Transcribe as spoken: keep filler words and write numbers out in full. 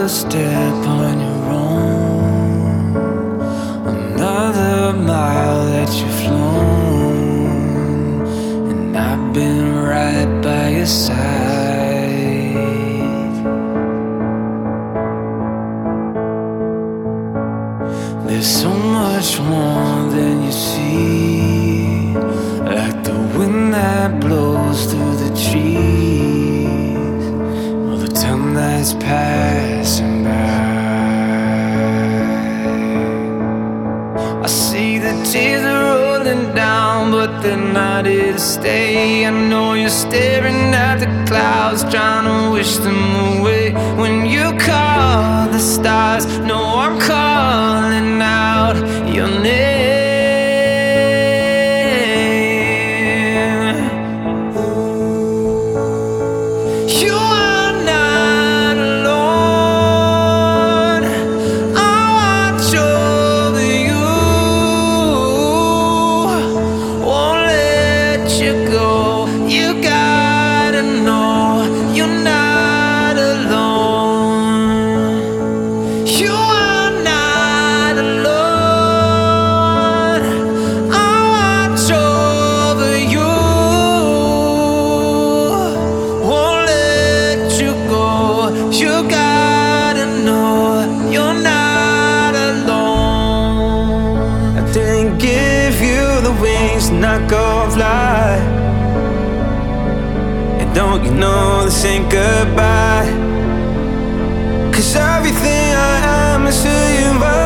another step on your own, another mile that you've flown, and I've been right by your side. There's so much more than you see, like the wind that blows through the trees, or the time that's passing by. I see the tears are rolling down, but they're not here to stay. I know you're staring at the clouds, trying to wish them away. When you call the stars, no, I'm calling out your name. You are not alone. I'll watch over you, won't let you go. You gotta know you're not alone. You are not alone. I'll watch over you, won't let you go. You gotta know you're not alone. I didn't give you the wings to not go fly, and don't you know this ain't goodbye? 'Cause everything I am is who you are.